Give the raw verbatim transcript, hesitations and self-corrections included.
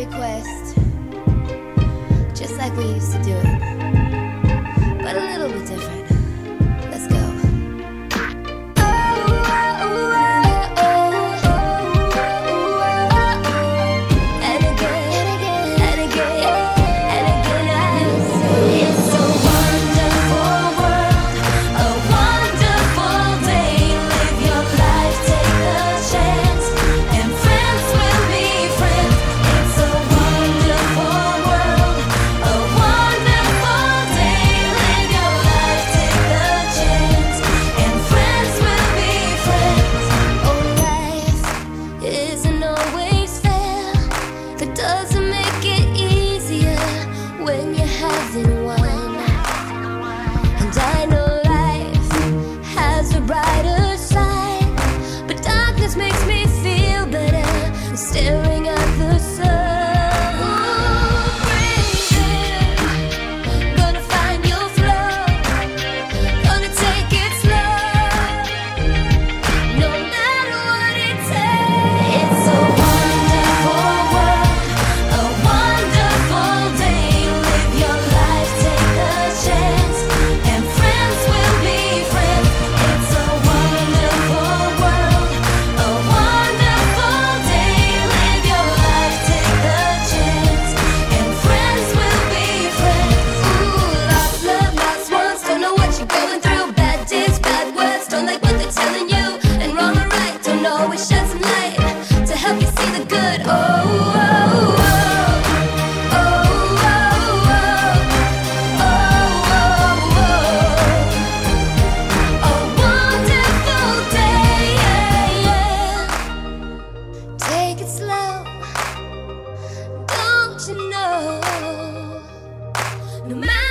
request, just like we used to do it, but a little bit different. Let's go. Doesn't make it easier when you're having one. And I know life has a brighter side, but darkness makes me feel better staring at the sun. Take it slow, don't you know? No matter